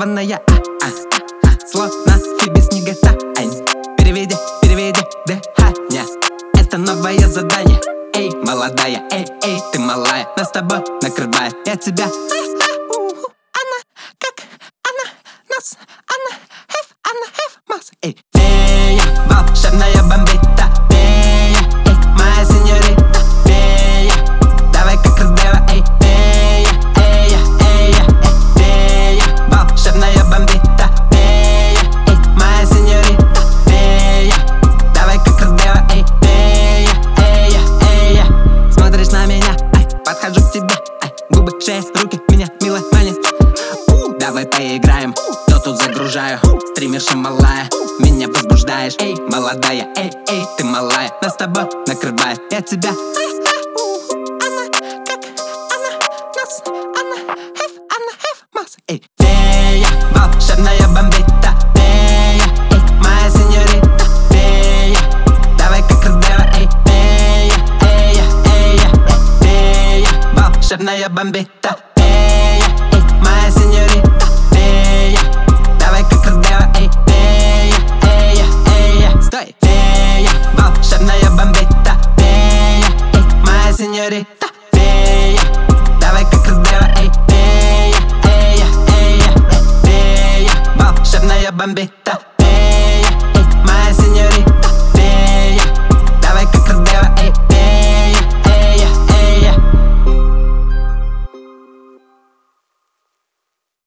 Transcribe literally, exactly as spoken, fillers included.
зачарованная, а, а, а, а, словно Фиби Снеготань. Переведи, переведи дыхание, это новое задание. Эй, молодая, эй, эй, ты малая, нас с тобой накрывает, я тебя. Она, как она, нас, она, хэв, она, хэв, масс. Эй, фея, волшебная бомбита, фея, эй, моя сеньорита, фея, давай как Родео, эй, фея, эя, эя, эй, фея, волшебная бомбита, фея, эй, моя сеньорита, фея, давай как Родео, эй, фея, эя, эя. Смотришь на меня, ай, подхожу к тебе, ай, губы, шея, руки, меня мило манит. Давай поиграем, кто тут загружаю? Стримерша малая, меня возбуждаешь. Эй, молодая, эй, эй, ты малая, нас с тобой накрывает, я тебя. Она, как она, нас, она, хэв, она, хэв, масс. Эй, фея, волшебная бомбита, фея, эй, моя сеньорита, фея, давай как Родео, эй, фея, эя, эя, эй, фея, волшебная бомбита, фея, эй, моя сеньорита, фея, давай как Родео, эй, фея, эя, эя. Стой! Фея, волшебная бомбита, фея, эй, моя сеньорита, фея, давай как Родео, эй, фея, эя, эя, фея, волшебная бомбита, фея, эй, моя сеньорита.